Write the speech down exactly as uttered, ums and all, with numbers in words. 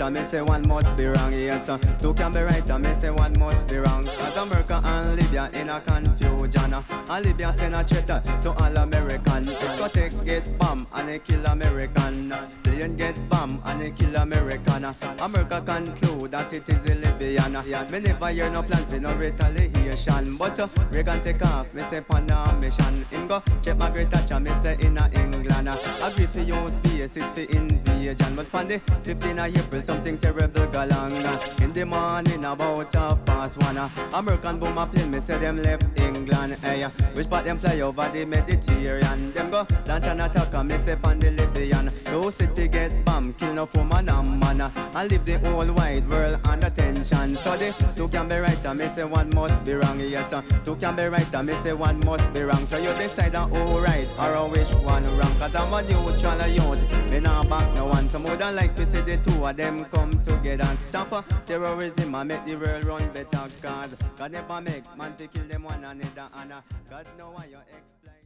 and me say one must be wrong. Yes, uh, two can be right and me say one must be wrong. Cause America and Libya in a confusion. And Libya send a threat to all American. Discotheque get bomb and they kill American. Plane get bomb and they kill American. America conclude that it is the Libyan. Me never hear no plan for no retaliation. But uh, Reagan take off, me say on a mission. Him go check Margaret Thatcher, me say in a England. Agree for use bases for invasion. But on the fifteenth of April something terrible go along. In the morning about half past one, American boom a plane, me say them left England. Hey, which part them fly over the Mediterranean. Them go launch an attack and me say on the Libyan. Those city get bomb, kill no woman and man, and leave the whole wide world under tension. So the two can be right and me say one must be wrong. Yes, uh, two can be right and me say one must be wrong. So you decide on who right or which one wrong. Cause I'm a neutral youth, me nah back no one. Some would like to see the two of them come together and stop uh, terrorism and make the world run better. Cause God never make man to kill them one another. And uh, God know why you explain.